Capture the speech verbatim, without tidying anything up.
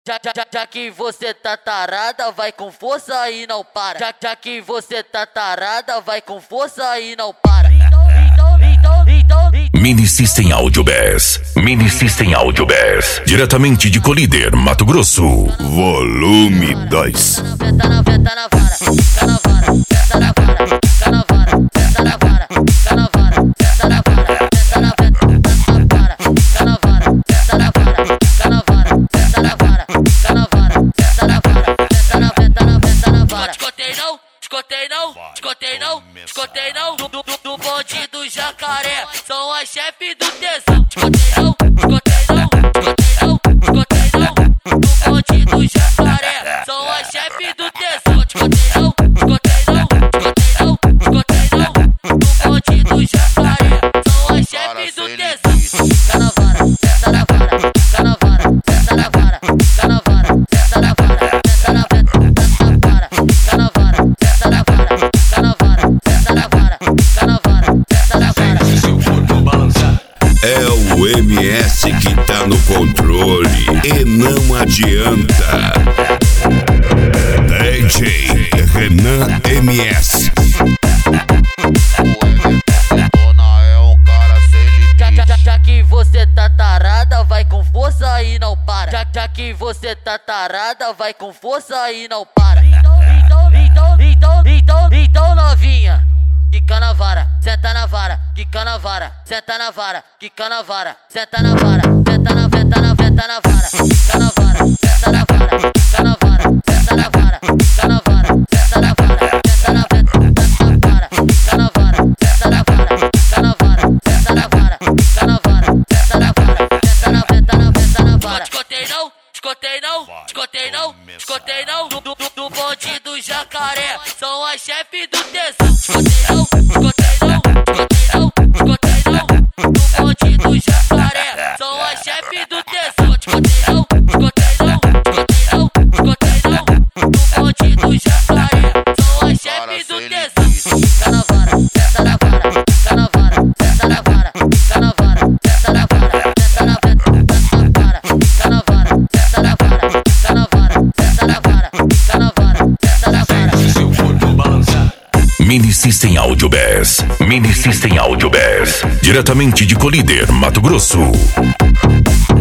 Já, já, já, já que você tá tarada, vai com força e não para. Já, já que você tá tarada, vai com força e não para. Então, então, então, então. Mini System Audio Bass. Mini System Audio Bass. Diretamente de Colíder, Mato Grosso. Volume dois. Tá na vara, tá na vara, tá na vara, tá na vara, tá na vara, tá na vara, tá na vara, tá na vara, tá na vara, tá na vara, tá na vara, tá na vara, tá na vara, tá na vara, tá na vara, tá na vara, tá na vara, tá na vara. Escutei não, escutei não, escutei não, escutei não. Do, do, do bonde do jacaré, são as chefes do tesão. Escutei não, escutei não, escutei não, escutei não. Do bonde do jacaré, são as chefes do tesão. Escutei não, escutei não, escutei não, escutei não. Do bonde do jacaré, são as chefes do tesão. Tá na vara, tá na vara, tá na vara, tá na vara, tá na vara, tá na vara, tá na vara, tá na vara, tá na vara, tá na vara, tá na vara, tá na vara, tá na vara. Se o corpo balançar, É o M S que tá no controle e não adianta. D J Renan M S. é um cara sem limite. Já, já, já, já que você tá tarada, vai com força e não para. Já, já que você tá tarada, vai com força e não para. Então, então, então, então, então, então, novinha. Quica na vara, senta na vara, quica na vara, senta na vara, quica na vara, senta na vara, senta na venta na venta na vara, senta na vara, senta na vara, senta na vara, senta na vara, senta na vara, senta na vara, senta na venta na vara, senta na vara, senta na vara, senta na vara, senta na vara, senta na vara, senta na vara, senta na venta na venta na vara. Escutei não, escutei não, escutei não, escutei não. Do, do, do bonde do jacaré, são as chefes do tesão. Escutei não, escutei não, escutei não, escutei não. Do bonde do jacaré, são as chefes do tesão. Escutei não, escutei não, escutei não, escutei não. Do bonde do jacaré, são as chefes do tesão. Tá na vara, tá na vara, tá na vara, tá na vara, tá na vara, tá na vara, tá na vara, tá na vara, tá na vara, tá na vara, tá na vara, tá na vara, tá na vara. se o corpo balançar, Mini System Audio Bass. Mini System Audio Bass. Diretamente de Colíder, Mato Grosso.